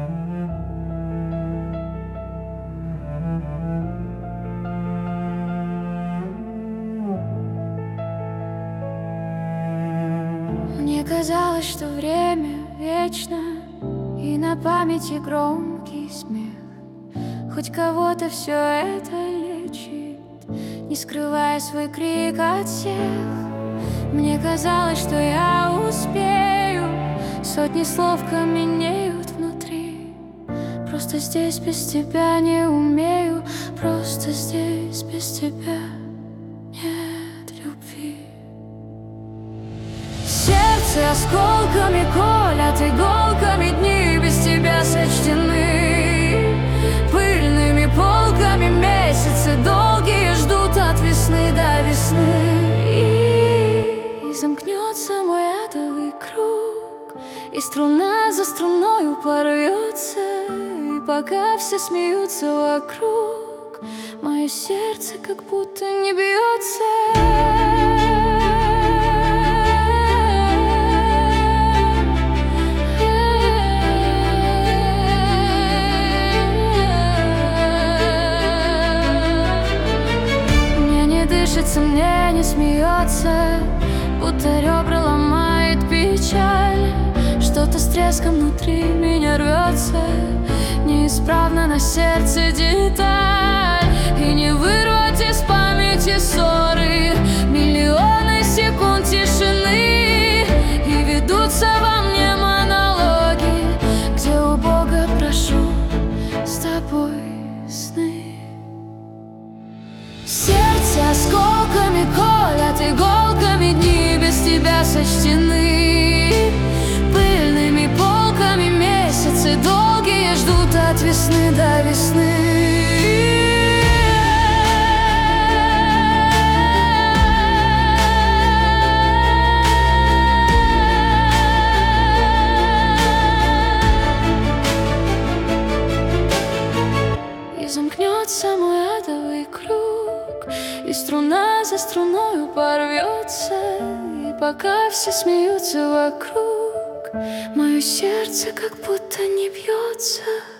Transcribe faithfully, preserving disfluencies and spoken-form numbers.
Мне казалось, что время вечно, и на памяти громкий смех. Хоть кого-то все это лечит, не скрывая свой крик от всех. Мне казалось, что я успею, сотни слов каменеют внутри. Просто здесь без тебя не умею, просто здесь без тебя нет любви. Сердце осколками колят, иголками дни без тебя сочтены. Пыльными полками месяцы долгие ждут от весны до весны. И, и замкнется мой адовый круг, и струна за струною порвется. И пока все смеются вокруг, мое сердце как будто не бьется. Мне не смеется, будто ребра ломает печаль. Что-то с треском внутри меня рвется, неисправно на сердце деталь. И не вырвать из памяти ссоры, миллионы секунд тишины. И ведутся во мне монологи, где у Бога прошу с тобой сны. Сердце осколками колят, иголками дни без тебя сочтены. Пыльными полками месяцы долгие ждут от весны до весны. И замкнется мой адовый круг, и струна за струною порвется. И пока все смеются вокруг, мое сердце как будто не бьется.